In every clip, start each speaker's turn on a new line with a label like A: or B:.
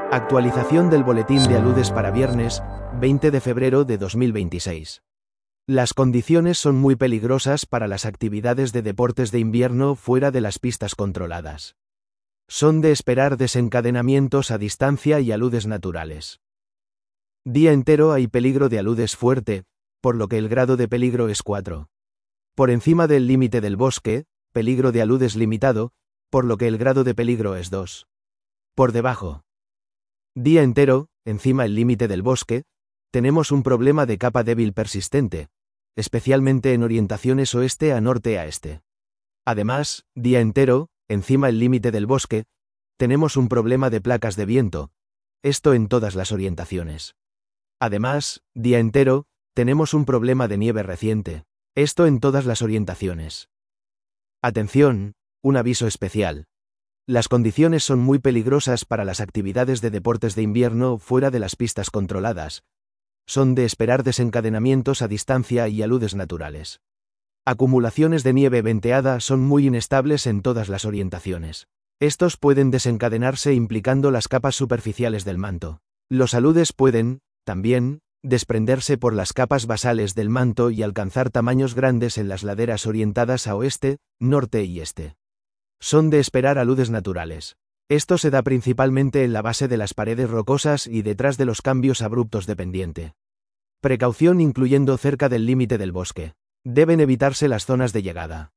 A: Actualización del boletín de aludes para viernes, 20 de febrero de 2026. Las condiciones son muy peligrosas para las actividades de deportes de invierno fuera de las pistas controladas. Son de esperar desencadenamientos a distancia y aludes naturales. Día entero hay peligro de aludes fuerte, por lo que el grado de peligro es 4. Por encima del límite del bosque, peligro de aludes limitado, por lo que el grado de peligro es 2. Por debajo. Día entero, encima el límite del bosque, tenemos un problema de capa débil persistente, especialmente en orientaciones oeste a norte a este. Además, día entero, encima el límite del bosque, tenemos un problema de placas de viento, esto en todas las orientaciones. Además, día entero, tenemos un problema de nieve reciente, esto en todas las orientaciones. Atención, un aviso especial. Las condiciones son muy peligrosas para las actividades de deportes de invierno fuera de las pistas controladas. Son de esperar desencadenamientos a distancia y aludes naturales. Acumulaciones de nieve venteada son muy inestables en todas las orientaciones. Estos pueden desencadenarse implicando las capas superficiales del manto. Los aludes pueden, también, desprenderse por las capas basales del manto y alcanzar tamaños grandes en las laderas orientadas a oeste, norte y este. Son de esperar aludes naturales. Esto se da principalmente en la base de las paredes rocosas y detrás de los cambios abruptos de pendiente. Precaución incluyendo cerca del límite del bosque. Deben evitarse las zonas de llegada.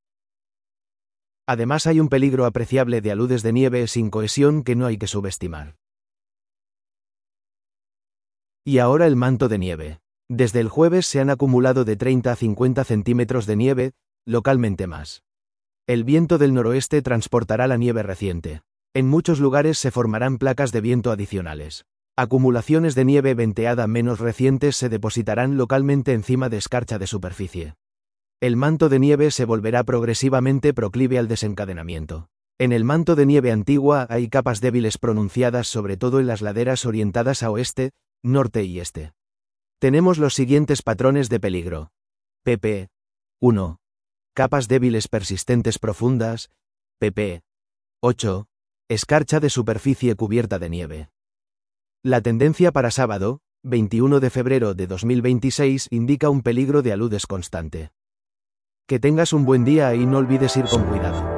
A: Además hay un peligro apreciable de aludes de nieve sin cohesión que no hay que subestimar. Y ahora el manto de nieve. Desde el jueves se han acumulado de 30 a 50 centímetros de nieve, localmente más. El viento del noroeste transportará la nieve reciente. En muchos lugares se formarán placas de viento adicionales. Acumulaciones de nieve venteada menos recientes se depositarán localmente encima de escarcha de superficie. El manto de nieve se volverá progresivamente proclive al desencadenamiento. En el manto de nieve antigua hay capas débiles pronunciadas sobre todo en las laderas orientadas a oeste, norte y este. Tenemos los siguientes patrones de peligro. pp. 1. Capas débiles persistentes profundas. pp. 8. Escarcha de superficie cubierta de nieve. La tendencia para sábado, 21 de febrero de 2026, indica un peligro de aludes constante. Que tengas un buen día y no olvides ir con cuidado.